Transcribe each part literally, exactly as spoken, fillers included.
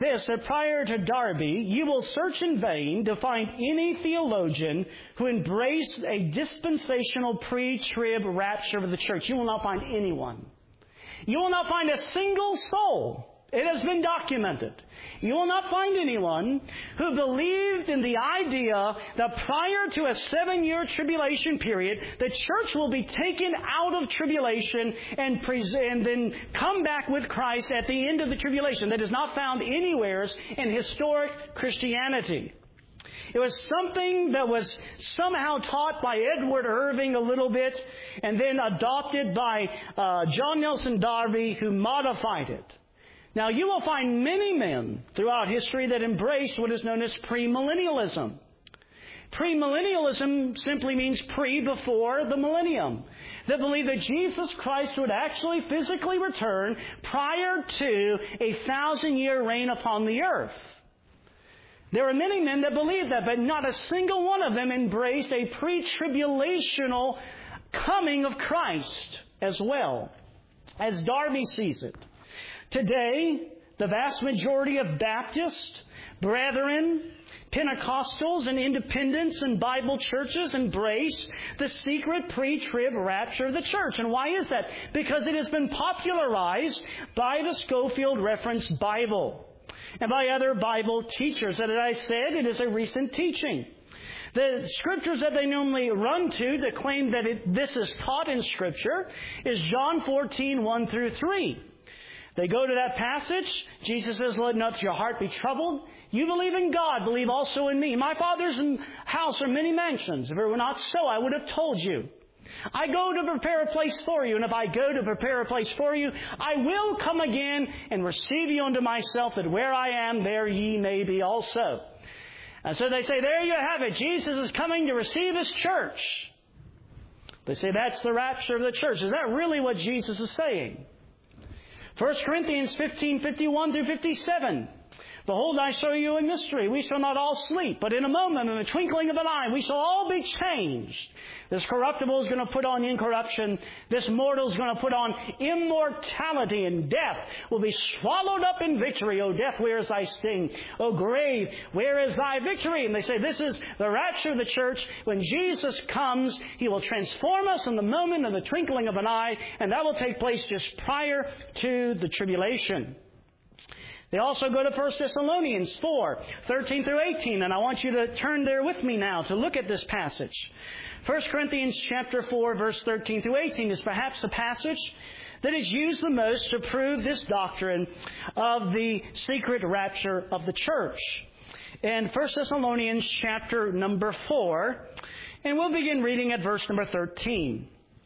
this, that prior to Darby, you will search in vain to find any theologian who embraced a dispensational pre-trib rapture of the church. You will not find anyone. You will not find a single soul. It has been documented. You will not find anyone who believed in the idea that prior to a seven-year tribulation period, the church will be taken out of tribulation and, pres- and then come back with Christ at the end of the tribulation. That is not found anywhere in historic Christianity. It was something that was somehow taught by Edward Irving a little bit and then adopted by uh, John Nelson Darby, who modified it. Now, you will find many men throughout history that embrace what is known as premillennialism. Premillennialism simply means pre before the millennium. That believe that Jesus Christ would actually physically return prior to a thousand-year reign upon the earth. There are many men that believe that, but not a single one of them embraced a pre-tribulational coming of Christ as well, as Darby sees it. Today, the vast majority of Baptists, Brethren, Pentecostals, and Independents and Bible churches embrace the secret pre-trib rapture of the church. And why is that? Because it has been popularized by the Scofield Reference Bible and by other Bible teachers. And as I said, it is a recent teaching. The scriptures that they normally run to that claim that it, this is taught in Scripture is John fourteen, one through three. They go to that passage. Jesus says, "Let not your heart be troubled. You believe in God, believe also in me. My Father's house are many mansions. If it were not so, I would have told you. I go to prepare a place for you, and if I go to prepare a place for you, I will come again and receive you unto myself, that where I am, there ye may be also." And so they say, there you have it. Jesus is coming to receive His church. They say that's the rapture of the church. Is that really what Jesus is saying? First Corinthians fifteen, fifty-one through fifty-seven. "Behold, I show you a mystery. We shall not all sleep, but in a moment, in the twinkling of an eye, we shall all be changed. This corruptible is going to put on incorruption. This mortal is going to put on immortality, and death will be swallowed up in victory. O death, where is thy sting? O grave, where is thy victory?" And they say this is the rapture of the church. When Jesus comes, He will transform us in the moment of the twinkling of an eye, and that will take place just prior to the tribulation. They also go to First Thessalonians four, thirteen through eighteen, and I want you to turn there with me now to look at this passage. First Corinthians chapter four, verse thirteen through eighteen is perhaps the passage that is used the most to prove this doctrine of the secret rapture of the church. In First Thessalonians chapter number four, and we'll begin reading at verse number thirteen.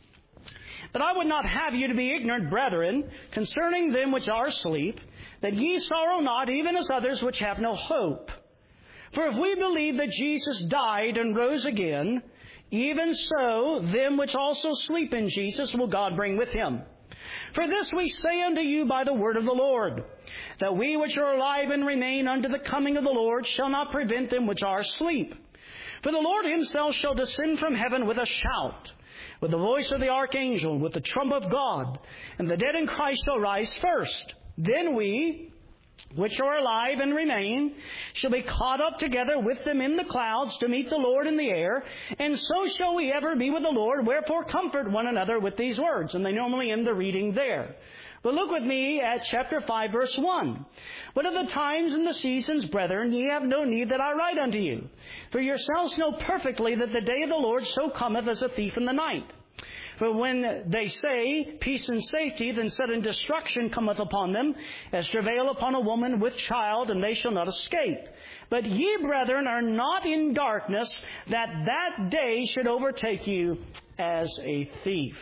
"But I would not have you to be ignorant, brethren, concerning them which are asleep, that ye sorrow not, even as others which have no hope. For if we believe that Jesus died and rose again, even so them which also sleep in Jesus will God bring with Him. For this we say unto you by the word of the Lord, that we which are alive and remain unto the coming of the Lord shall not prevent them which are asleep. For the Lord Himself shall descend from heaven with a shout, with the voice of the archangel, with the trump of God, and the dead in Christ shall rise first. Then we, which are alive and remain, shall be caught up together with them in the clouds to meet the Lord in the air, and so shall we ever be with the Lord. Wherefore comfort one another with these words." And they normally end the reading there. But look with me at chapter five, verse one. "But of the times and the seasons, brethren, ye have no need that I write unto you. For yourselves know perfectly that the day of the Lord so cometh as a thief in the night. For when they say peace and safety, then sudden destruction cometh upon them, as travail upon a woman with child, and they shall not escape. But ye, brethren, are not in darkness, that that day should overtake you as a thief."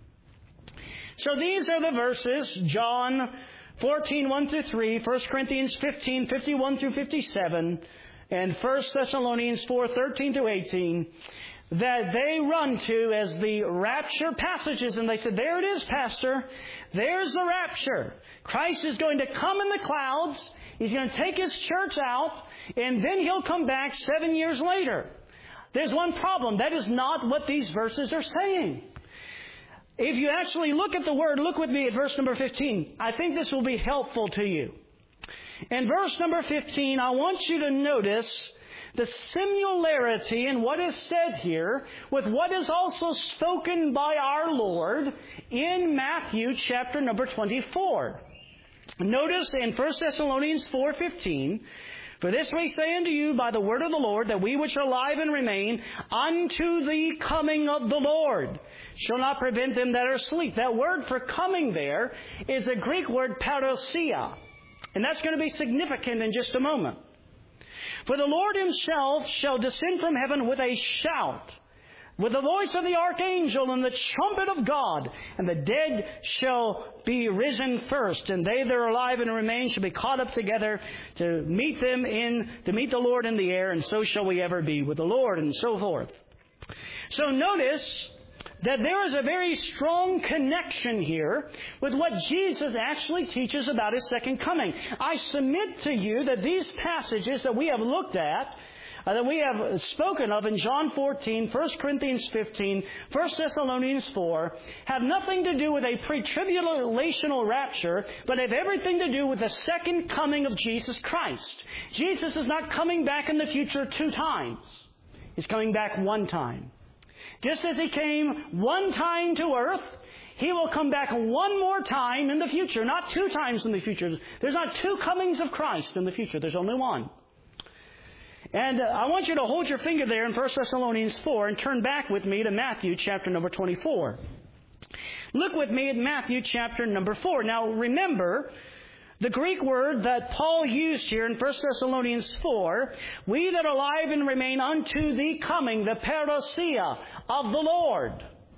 So these are the verses, John fourteen, one through three, First Corinthians fifteen, fifty-one through fifty-seven, and First Thessalonians four, thirteen through eighteen, that they run to as the rapture passages. And they said, there it is, Pastor. There's the rapture. Christ is going to come in the clouds. He's going to take His church out, and then He'll come back seven years later. There's one problem. That is not what these verses are saying. If you actually look at the Word, look with me at verse number fifteen. I think this will be helpful to you. In verse number fifteen, I want you to notice the similarity in what is said here with what is also spoken by our Lord in Matthew chapter number twenty-four. Notice in First Thessalonians four fifteen, "For this we say unto you by the word of the Lord, that we which are alive and remain unto the coming of the Lord shall not prevent them that are asleep." That word for coming there is a Greek word parousia. And that's going to be significant in just a moment. "For the Lord himself shall descend from heaven with a shout, with the voice of the archangel and the trumpet of God, and the dead shall be risen first, and they that are alive and remain shall be caught up together to meet them in, to meet the Lord in the air, and so shall we ever be with the Lord," and so forth. So notice that there is a very strong connection here with what Jesus actually teaches about His second coming. I submit to you that these passages that we have looked at, uh, that we have spoken of in John fourteen, First Corinthians fifteen, First Thessalonians four, have nothing to do with a pre-tribulational rapture, but have everything to do with the second coming of Jesus Christ. Jesus is not coming back in the future two times. He's coming back one time. Just as He came one time to earth, He will come back one more time in the future. Not two times in the future. There's not two comings of Christ in the future. There's only one. And uh, I want you to hold your finger there in First Thessalonians four and turn back with me to Matthew chapter number twenty-four. Look with me at Matthew chapter number four. Now remember, the Greek word that Paul used here in First Thessalonians four, "we that are alive and remain unto the coming," the parousia of the Lord.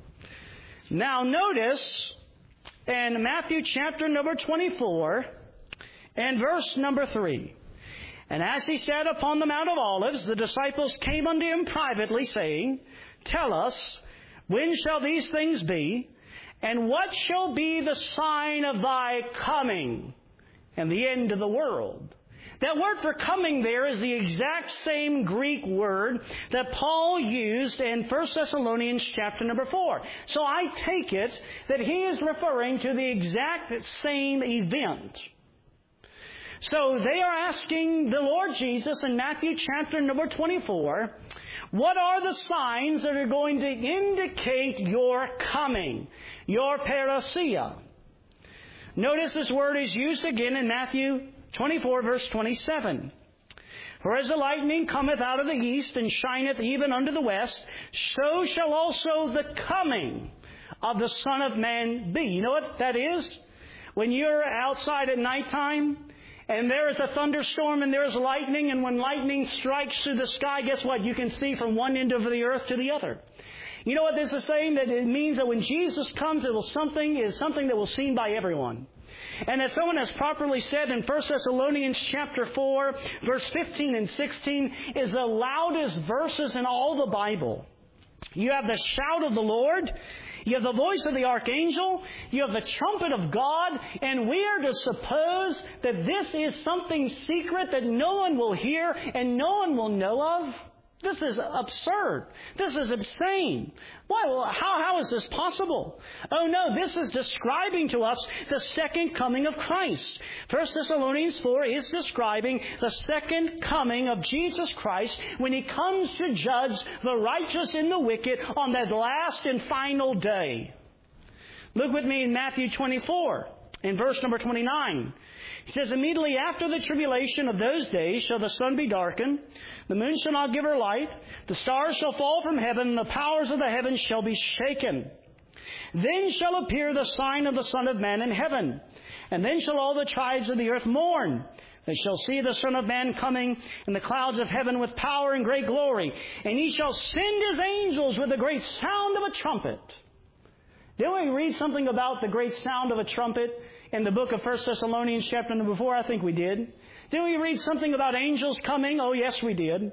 Now notice in Matthew chapter number twenty-four and verse number three, "And as He sat upon the Mount of Olives, the disciples came unto Him privately, saying, Tell us, when shall these things be? And what shall be the sign of Thy coming and the end of the world?" That word for coming there is the exact same Greek word that Paul used in First Thessalonians chapter number four. So I take it that he is referring to the exact same event. So they are asking the Lord Jesus in Matthew chapter number twenty-four, what are the signs that are going to indicate your coming, your parousia? Notice this word is used again in Matthew twenty-four, verse twenty-seven. "For as the lightning cometh out of the east, and shineth even unto the west, so shall also the coming of the Son of Man be." You know what that is? When you're outside at nighttime, and there is a thunderstorm, and there is lightning, and when lightning strikes through the sky, guess what? You can see from one end of the earth to the other. You know what this is saying? That it means that when Jesus comes, it will something is something that will be seen by everyone. And as someone has properly said in First Thessalonians chapter four, verse fifteen and sixteen, is the loudest verses in all the Bible. You have the shout of the Lord, you have the voice of the archangel, you have the trumpet of God, and we are to suppose that this is something secret that no one will hear and no one will know of? This is absurd. This is insane. Why? Well, how, how is this possible? Oh no, this is describing to us the second coming of Christ. First Thessalonians four is describing the second coming of Jesus Christ when He comes to judge the righteous and the wicked on that last and final day. Look with me in Matthew twenty-four, in verse number twenty-nine. He says, "Immediately after the tribulation of those days shall the sun be darkened, the moon shall not give her light, the stars shall fall from heaven, and the powers of the heavens shall be shaken. Then shall appear the sign of the Son of Man in heaven. And then shall all the tribes of the earth mourn. They shall see the Son of Man coming in the clouds of heaven with power and great glory. And He shall send His angels with a great sound of a trumpet." Didn't we read something about the great sound of a trumpet in the book of First Thessalonians chapter number four? I think we did. Didn't we read something about angels coming? Oh, yes, we did.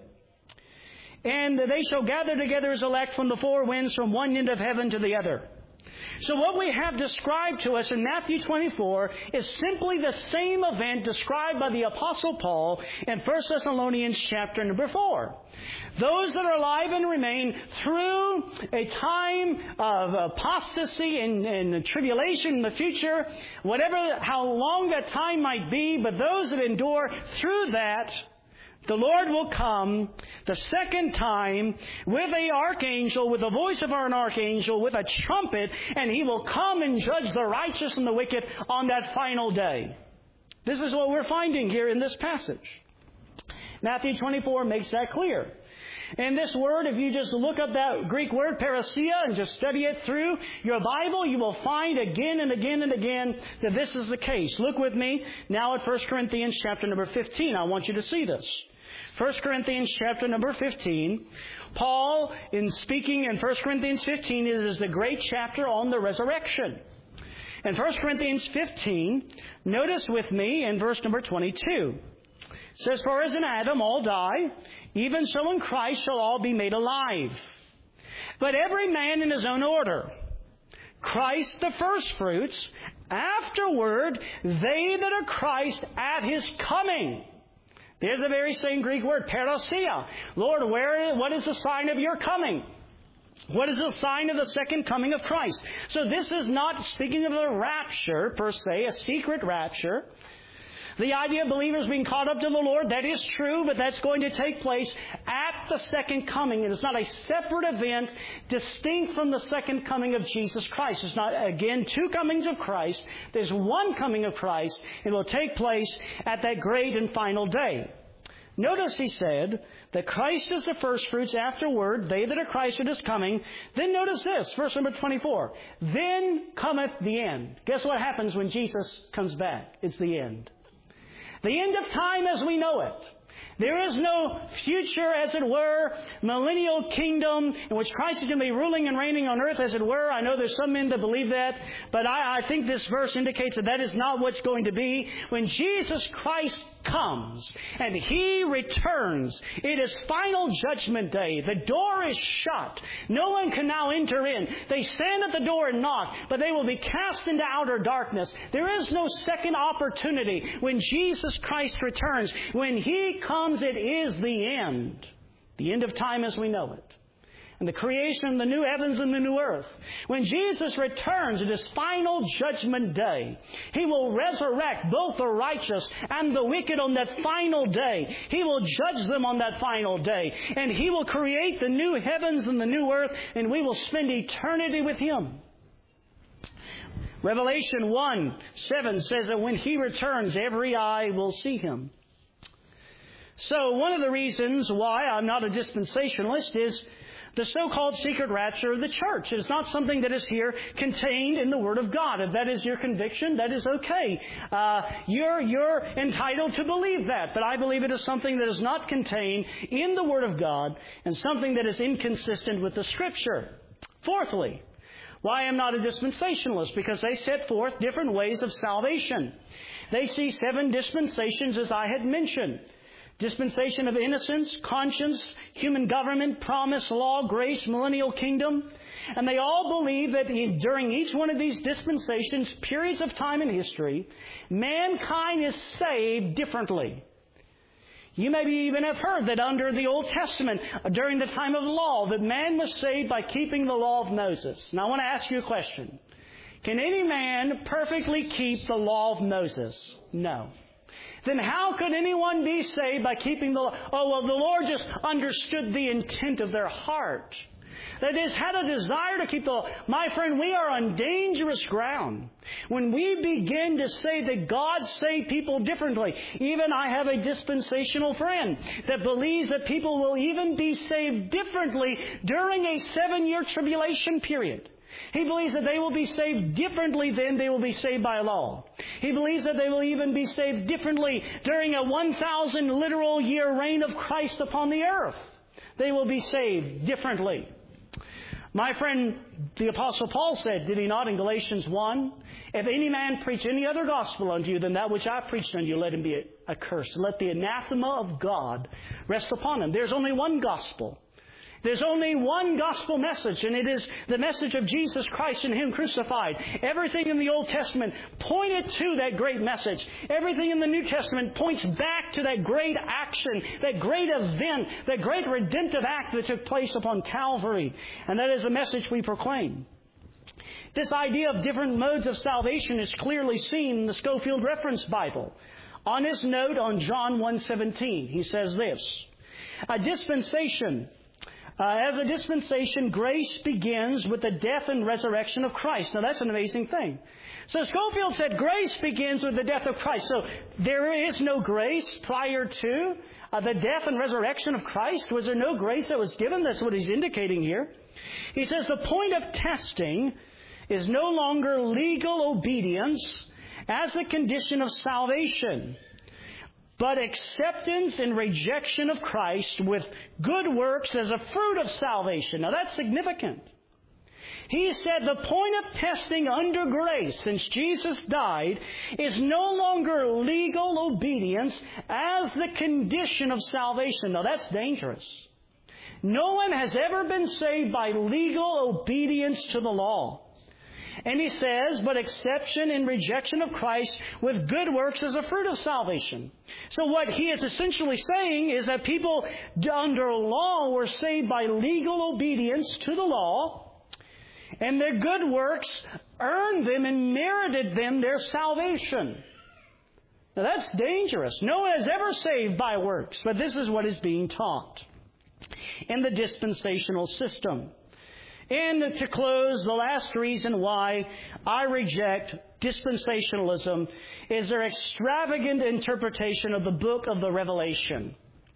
"And they shall gather together His elect from the four winds, from one end of heaven to the other. So what we have described to us in Matthew twenty-four is simply the same event described by the Apostle Paul in First Thessalonians chapter number four. Those that are alive and remain through a time of apostasy and, and tribulation in the future, whatever, how long that time might be, but those that endure through that, the Lord will come the second time with an archangel, with the voice of an archangel, with a trumpet, and He will come and judge the righteous and the wicked on that final day. This is what we're finding here in this passage. Matthew twenty-four makes that clear. And this word, if you just look up that Greek word, parousia, and just study it through your Bible, you will find again and again and again that this is the case. Look with me now at First Corinthians chapter number fifteen. I want you to see this. First Corinthians chapter number fifteen. Paul, in speaking in First Corinthians fifteen, it is the great chapter on the resurrection. In First Corinthians fifteen, notice with me in verse number twenty-two. It says, "For as in Adam all die, even so in Christ shall all be made alive. But every man in his own order. Christ the firstfruits, afterward they that are Christ at His coming." There's the very same Greek word, parousia. Lord, where, what is the sign of your coming? What is the sign of the second coming of Christ? So this is not speaking of a rapture, per se, a secret rapture. The idea of believers being caught up to the Lord, that is true, but that's going to take place at the second coming. It is not a separate event distinct from the second coming of Jesus Christ. It's not, again, two comings of Christ. There's one coming of Christ. It will take place at that great and final day. Notice he said that Christ is the firstfruits, afterward they that are Christ at His coming. Then notice this, verse number twenty-four. Then cometh the end. Guess what happens when Jesus comes back? It's the end. The end of time as we know it. There is no future, as it were, millennial kingdom in which Christ is going to be ruling and reigning on earth, as it were. I know there's some men that believe that, but I, I think this verse indicates that that is not what's going to be. When Jesus Christ comes and He returns, it is final judgment day. The door is shut. No one can now enter in. They stand at the door and knock, but they will be cast into outer darkness. There is no second opportunity when Jesus Christ returns. When He comes, it is the end. The end of time as we know it. And the creation of the new heavens and the new earth. When Jesus returns, it is final judgment day. He will resurrect both the righteous and the wicked on that final day. He will judge them on that final day. And He will create the new heavens and the new earth, and we will spend eternity with Him. Revelation one seven says that when He returns, every eye will see Him. So one of the reasons why I'm not a dispensationalist is the so-called secret rapture of the church. It is not something that is here contained in the Word of God. If that is your conviction, that is okay. Uh, you're, you're entitled to believe that. But I believe it is something that is not contained in the Word of God and something that is inconsistent with the Scripture. Fourthly, why I'm not a dispensationalist? Because they set forth different ways of salvation. They see seven dispensations, as I had mentioned. Dispensation of innocence, conscience, human government, promise, law, grace, millennial kingdom. And they all believe that during each one of these dispensations, periods of time in history, mankind is saved differently. You maybe even have heard that under the Old Testament, during the time of law, that man was saved by keeping the law of Moses. Now I want to ask you a question. Can any man perfectly keep the law of Moses? No. Then how could anyone be saved by keeping the law? Oh, well, the Lord just understood the intent of their heart. That is, had a desire to keep the law. My friend, we are on dangerous ground when we begin to say that God saved people differently. Even I have a dispensational friend that believes that people will even be saved differently during a seven-year tribulation period. He believes that they will be saved differently than they will be saved by law. He believes that they will even be saved differently during a one thousand literal year reign of Christ upon the earth. They will be saved differently. My friend, the Apostle Paul said, did he not in Galatians one? If any man preach any other gospel unto you than that which I preached unto you, let him be accursed. Let the anathema of God rest upon him. There's only one gospel. There's only one gospel message, and it is the message of Jesus Christ and Him crucified. Everything in the Old Testament pointed to that great message. Everything in the New Testament points back to that great action, that great event, that great redemptive act that took place upon Calvary. And that is the message we proclaim. This idea of different modes of salvation is clearly seen in the Scofield Reference Bible. On his note on John one seventeen, he says this, a dispensation... Uh, as a dispensation, grace begins with the death and resurrection of Christ. Now, that's an amazing thing. So Scofield said grace begins with the death of Christ. So there is no grace prior to uh, the death and resurrection of Christ. Was there no grace that was given? That's what he's indicating here. He says the point of testing is no longer legal obedience as a condition of salvation, but acceptance and rejection of Christ with good works as a fruit of salvation. Now that's significant. He said the point of testing under grace, since Jesus died, is no longer legal obedience as the condition of salvation. Now that's dangerous. No one has ever been saved by legal obedience to the law. And he says, but exception and rejection of Christ with good works as a fruit of salvation. So what he is essentially saying is that people under law were saved by legal obedience to the law, and their good works earned them and merited them their salvation. Now that's dangerous. No one is ever saved by works, but this is what is being taught in the dispensational system. And to close, the last reason why I reject dispensationalism is their extravagant interpretation of the book of the Revelation.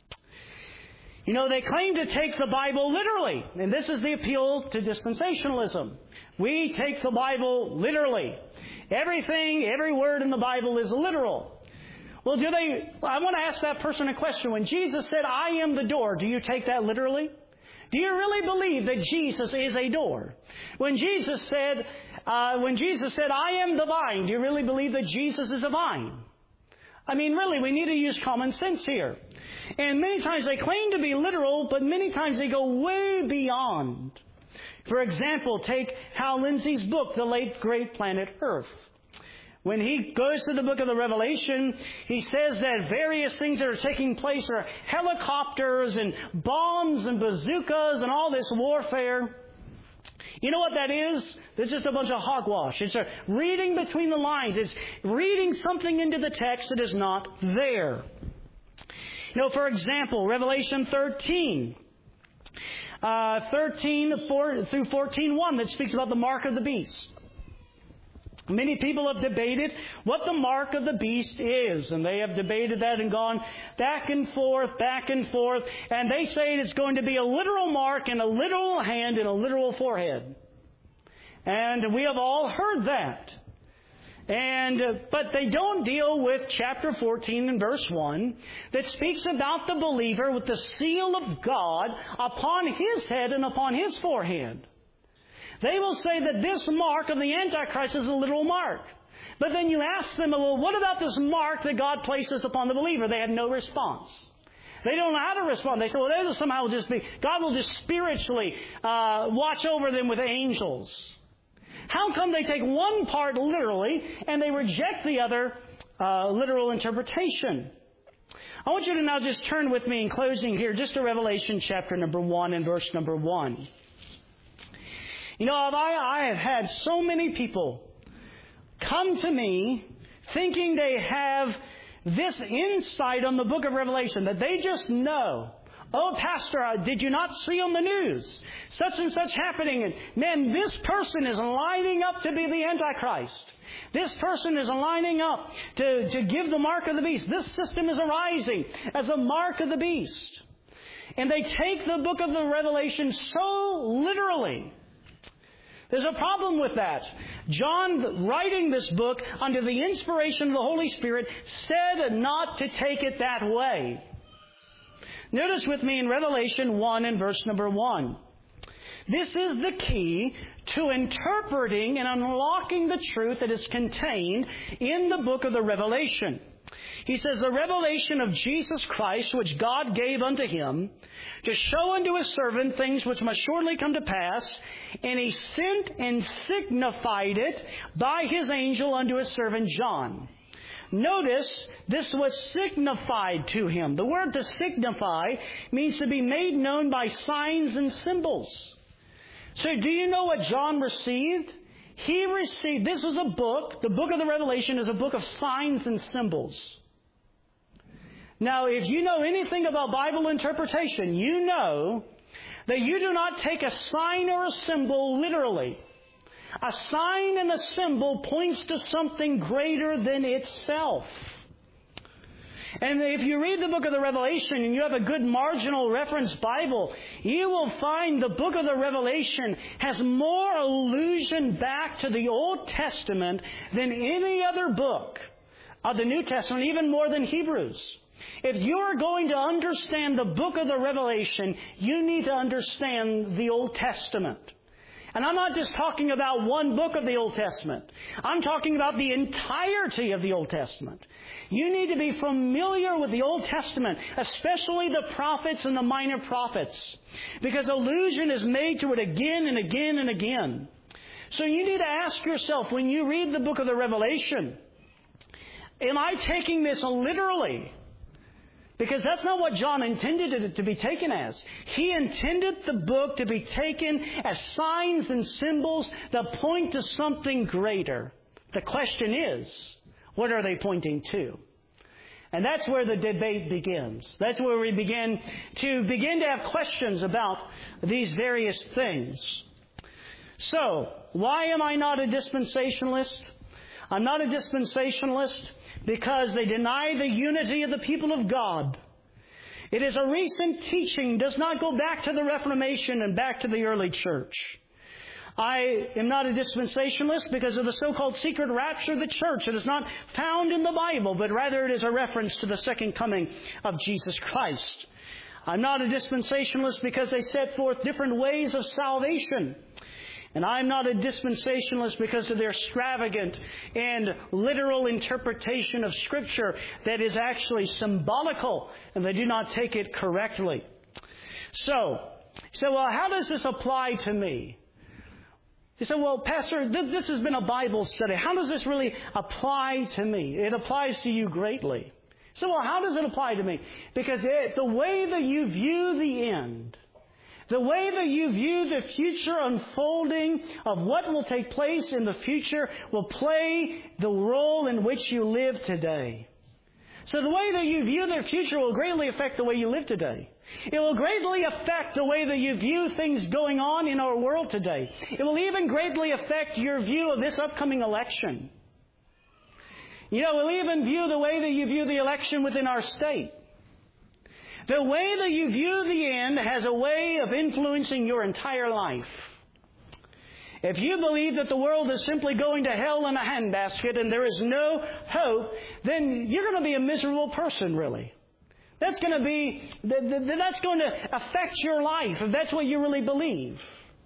You know, they claim to take the Bible literally, and this is the appeal to dispensationalism. We take the Bible literally. Everything, every word in the Bible is literal. Well, do they, I want to ask that person a question. When Jesus said, I am the door, do you take that literally? Do you really believe that Jesus is a door? When Jesus said, uh, when Jesus said, I am the vine, do you really believe that Jesus is a vine? I mean, really, we need to use common sense here. And many times they claim to be literal, but many times they go way beyond. For example, take Hal Lindsey's book, The Late Great Planet Earth. When he goes to the book of the Revelation, he says that various things that are taking place are helicopters and bombs and bazookas and all this warfare. You know what that is? It's just a bunch of hogwash. It's a reading between the lines. It's reading something into the text that is not there. You know, for example, Revelation thirteen. Uh, thirteen through fourteen one that speaks about the mark of the beast. Many people have debated what the mark of the beast is, and they have debated that and gone back and forth, back and forth, and they say it's going to be a literal mark and a literal hand and a literal forehead. And we have all heard that. And uh, but they don't deal with chapter fourteen and verse one that speaks about the believer with the seal of God upon his head and upon his forehead. They will say that this mark of the Antichrist is a literal mark. But then you ask them, well, what about this mark that God places upon the believer? They have no response. They don't know how to respond. They say, well, that'll somehow just be, God will just spiritually uh, watch over them with angels. How come they take one part literally and they reject the other uh, literal interpretation? I want you to now just turn with me in closing here just to Revelation chapter number one and verse number one. You know, I, I have had so many people come to me thinking they have this insight on the book of Revelation, that they just know, oh, Pastor, did you not see on the news such and such happening? And man, this person is lining up to be the Antichrist. This person is lining up to, to give the mark of the beast. This system is arising as a mark of the beast. And they take the book of the Revelation so literally. There's a problem with that. John, writing this book under the inspiration of the Holy Spirit, said not to take it that way. Notice with me in Revelation one and verse number one. This is the key to interpreting and unlocking the truth that is contained in the book of the Revelation. He says, the revelation of Jesus Christ, which God gave unto him, to show unto his servant things which must shortly come to pass, and he sent and signified it by his angel unto his servant John. Notice, this was signified to him. The word to signify means to be made known by signs and symbols. So do you know what John received? He received, this is a book, the book of the Revelation is a book of signs and symbols. Now, if you know anything about Bible interpretation, you know that you do not take a sign or a symbol literally. A sign and a symbol points to something greater than itself. And if you read the book of the Revelation and you have a good marginal reference Bible, you will find the book of the Revelation has more allusion back to the Old Testament than any other book of the New Testament, even more than Hebrews. If you're going to understand the book of the Revelation, you need to understand the Old Testament. And I'm not just talking about one book of the Old Testament. I'm talking about the entirety of the Old Testament. You need to be familiar with the Old Testament, especially the prophets and the minor prophets, because allusion is made to it again and again and again. So you need to ask yourself, when you read the book of the Revelation, am I taking this literally? Because that's not what John intended it to be taken as. He intended the book to be taken as signs and symbols that point to something greater. The question is, what are they pointing to? And that's where the debate begins. That's where we begin to begin to have questions about these various things. So, why am I not a dispensationalist? I'm not a dispensationalist because they deny the unity of the people of God. It is a recent teaching, does not go back to the Reformation and back to the early church. I am not a dispensationalist because of the so-called secret rapture of the church. It is not found in the Bible, but rather it is a reference to the second coming of Jesus Christ. I'm not a dispensationalist because they set forth different ways of salvation. And I'm not a dispensationalist because of their extravagant and literal interpretation of Scripture that is actually symbolical and they do not take it correctly. So, so well, how does this apply to me? You say, well, Pastor, th- this has been a Bible study. How does this really apply to me? It applies to you greatly. So, well, how does it apply to me? Because it, the way that you view the end, the way that you view the future unfolding of what will take place in the future will play the role in which you live today. So the way that you view the future will greatly affect the way you live today. It will greatly affect the way that you view things going on in our world today. It will even greatly affect your view of this upcoming election. You know, it will even view the way that you view the election within our state. The way that you view the end has a way of influencing your entire life. If you believe that the world is simply going to hell in a handbasket and there is no hope, then you're going to be a miserable person, really. That's going to be, that's going to affect your life if that's what you really believe.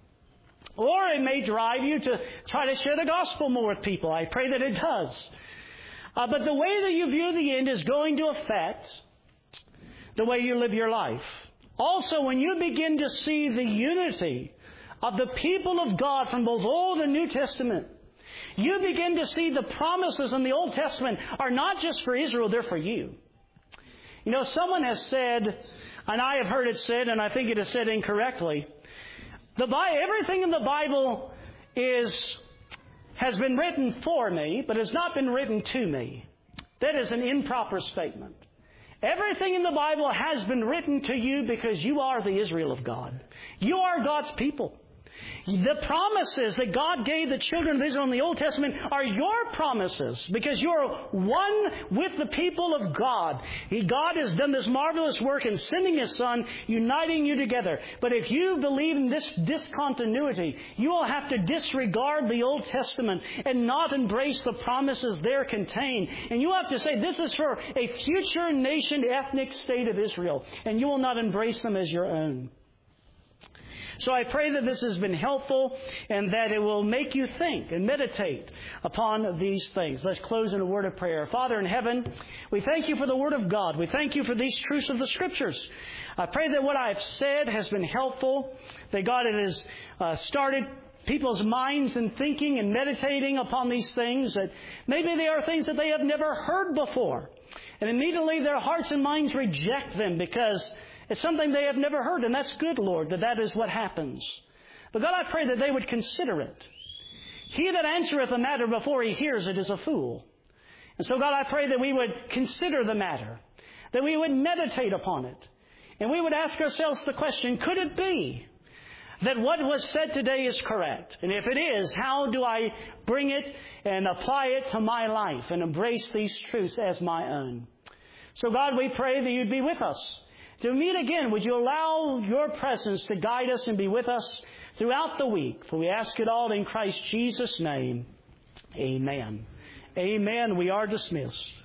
Or it may drive you to try to share the gospel more with people. I pray that it does. Uh, but the way that you view the end is going to affect the way you live your life. Also, when you begin to see the unity of the people of God from both Old and New Testament, you begin to see the promises in the Old Testament are not just for Israel, they're for you. You know, someone has said, and I have heard it said, and I think it is said incorrectly, the everything in the Bible is has been written for me, but has not been written to me. That is an improper statement. Everything in the Bible has been written to you because you are the Israel of God. You are God's people. The promises that God gave the children of Israel in the Old Testament are your promises because you're one with the people of God. God has done this marvelous work in sending His Son, uniting you together. But if you believe in this discontinuity, you will have to disregard the Old Testament and not embrace the promises there contained. And you have to say, this is for a future nation, ethnic state of Israel. And you will not embrace them as your own. So I pray that this has been helpful and that it will make you think and meditate upon these things. Let's close in a word of prayer. Father in heaven, we thank you for the Word of God. We thank you for these truths of the Scriptures. I pray that what I've said has been helpful, that God, it has uh, started people's minds in thinking and meditating upon these things, that maybe they are things that they have never heard before. And immediately their hearts and minds reject them because it's something they have never heard. And that's good, Lord, that that is what happens. But God, I pray that they would consider it. He that answereth a matter before he hears it is a fool. And so, God, I pray that we would consider the matter, that we would meditate upon it, and we would ask ourselves the question, could it be that what was said today is correct? And if it is, how do I bring it and apply it to my life and embrace these truths as my own? So, God, we pray that you'd be with us. To meet again, would you allow your presence to guide us and be with us throughout the week? For we ask it all in Christ Jesus' name. Amen. Amen. We are dismissed.